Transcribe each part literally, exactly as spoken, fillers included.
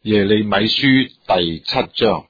耶利米書第七章。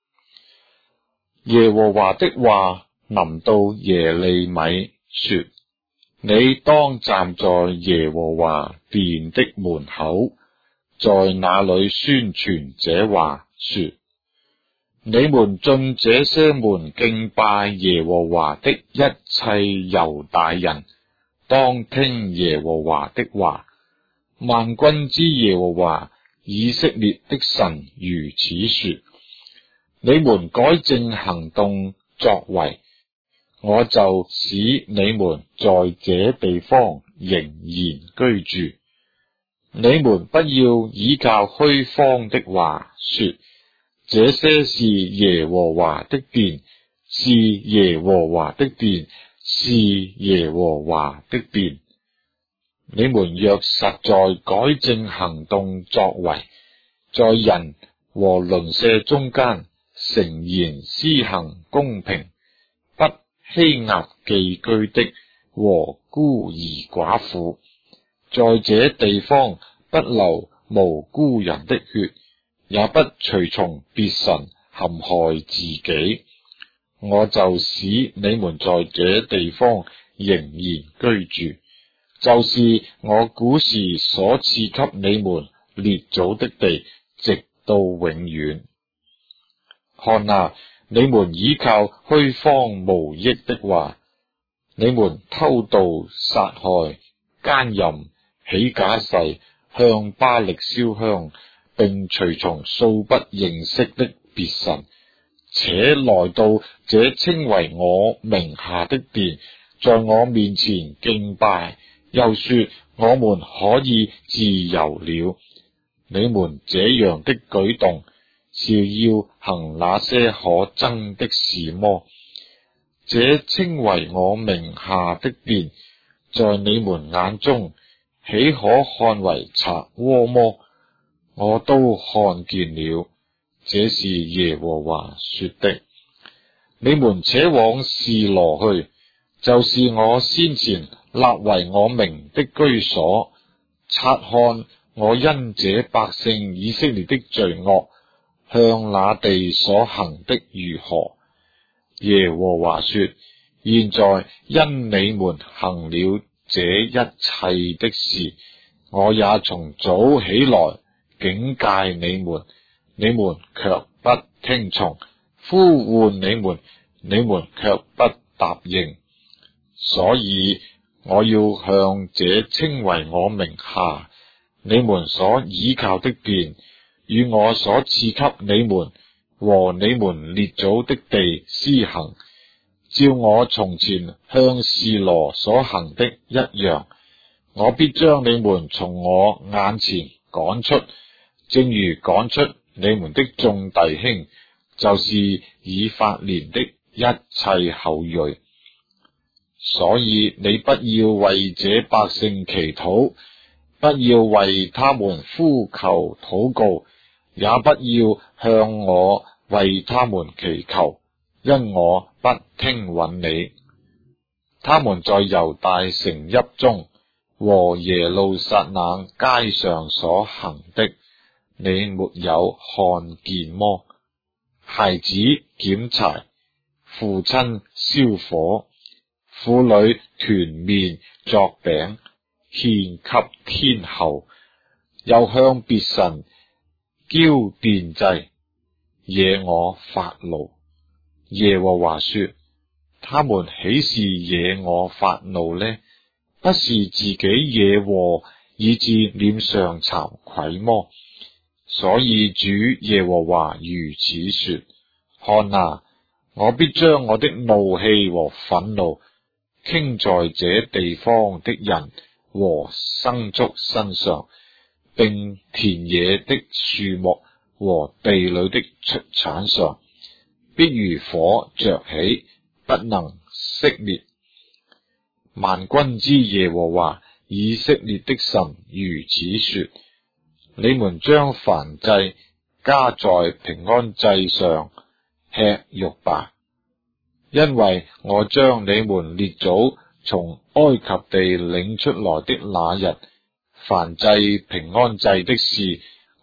耶和華的話臨到耶利米說：你當站在耶和華殿的門口，在那裏宣傳這話說：你們進這些門敬拜耶和華的一切猶大人，當聽耶和華的話。萬軍之耶和華以色列的神如此說：你們改正行動作為，我就使你們在這地方仍然居住。你們不要倚靠虛謊的話，說這些是耶和華的殿，是耶和華的殿，是耶和華的殿。你們若實在改正行動作為，在人和鄰舍中間誠然施行公平，不欺壓寄居的和孤兒寡婦，在這地方不流無辜人的血，也不隨從別神陷害自己，我就使你們在這地方仍然居住，就是我古時所賜給你們列祖的地，直到永遠。看啊，你們倚靠虛謊無益的話，你們偷盜殺害奸淫起假誓，向巴力燒香，並隨從素不認識的別神，且來到這稱為我名下的殿，在我面前敬拜，又說我們可以自由了。你們這樣的舉動是要行那些可憎的事麼？這稱為我名下的殿，在你們眼中豈可看為賊窩麼？我都看見了，這是耶和華說的。你們且往示羅去，就是我先前立為我名的居所，察看我因這百姓以色列的罪惡，向那地所行的如何。耶和華說：現在因你們行了這一切的事，我也從早起來警戒你們，你們卻不聽從；呼喚你們，你們卻不答應。所以我要向這稱為我名下，你們所倚靠的殿，與我所賜給你們和你們列祖的地施行，照我從前向示羅所行的一樣。我必將你們從我眼前趕出，正如趕出你們的眾弟兄，就是以法蓮的一切後裔。所以你不要為這百姓祈禱，不要為他們呼求禱告，也不要向我為他們祈求，因我不聽允你。他們在猶大城邑中和耶路撒冷街上所行的，你沒有看見麼？孩子撿柴，父親燒火，婦女團麵作餅，獻給天后，又向別神澆奠祭，惹我發怒。耶和華說：他們豈是惹我發怒呢？不是自己惹禍，以致臉上慚愧麼？所以主耶和華如此說：看啊，我必將我的怒氣和憤怒傾在這地方的人和牲畜身上，並田野的樹木和地裏的出產上，必如火着起，不能熄滅。萬軍之耶和華以色列的神如此說：你們將燔祭加在平安祭上，吃肉吧，因為我將你們列祖從埃及地領出來的那日，燔祭平安祭的事，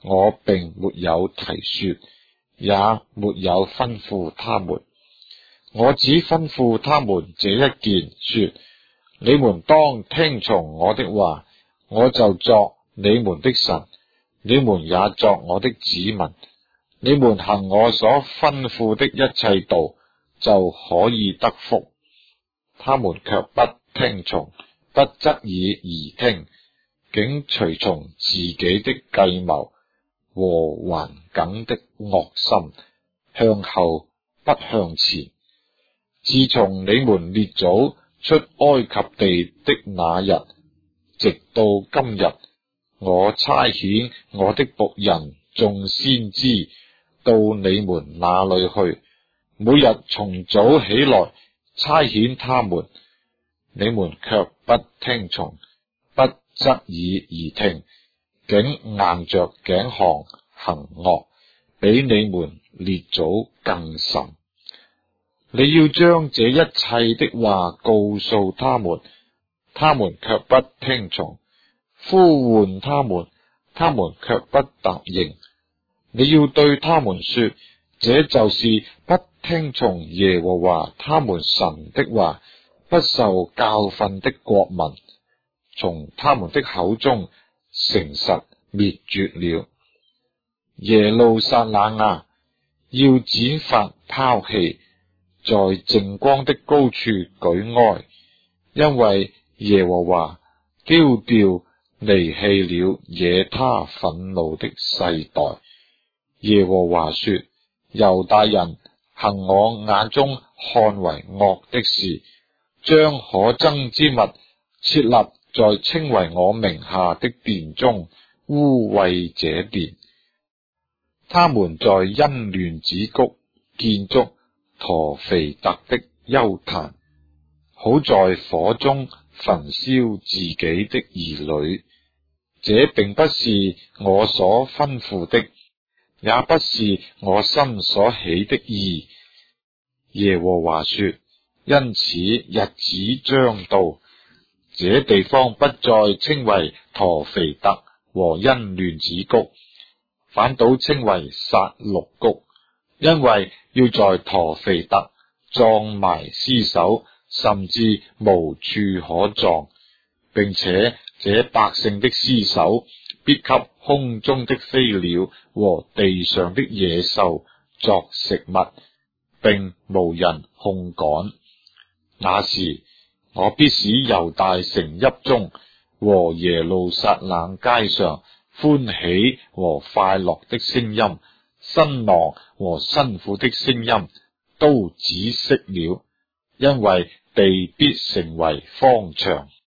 我並沒有提說，也沒有吩咐他們。我只吩咐他們這一件，說：你們當聽從我的話，我就作你們的神，你們也作我的子民。你們行我所吩咐的一切道，就可以得福。他們卻不聽從，不側耳而聽，竟隨從自己的計謀和頑梗的惡心，向後不向前。自從你們列祖出埃及地的那日，直到今日，我差遣我的僕人眾先知到你們那裏去，每日從早起來差遣他們，你們卻不聽從，不側耳而聽，竟硬着頸項行惡，比你們列祖更甚。你要將這一切的話告訴他們，他們卻不聽從；呼喚他們，他們卻不答應。你要對他們說，這就是不聽從耶和華他們神的話，不受教訓的國民，從他們的口中誠實滅絕了。耶路撒冷啊，要剪髮拋棄，在淨光的高處舉哀，因為耶和華丟掉離棄了惹他憤怒的世代。耶和華說：猶大人行我眼中看為惡的事，將可憎之物設立在稱為我名下的殿中，污穢這殿。他們在欣嫩子谷建築陀肥特的邱壇，好在火中焚燒自己的兒女。這並不是我所吩咐的，也不是我心所起的意。耶和華說：因此日子將到，這地方不再稱為陀肥特和欣嫩子谷，反倒稱為殺戮谷，因為要在陀肥特葬埋屍首，甚至無處可葬，並且這百姓的屍首必給空中的飛鳥和地上的野獸作食物，並無人控趕。那時，我必使猶大城邑中和耶路撒冷街上歡喜和快樂的聲音，新郎和新婦的聲音都止息了，因為地必成為荒場。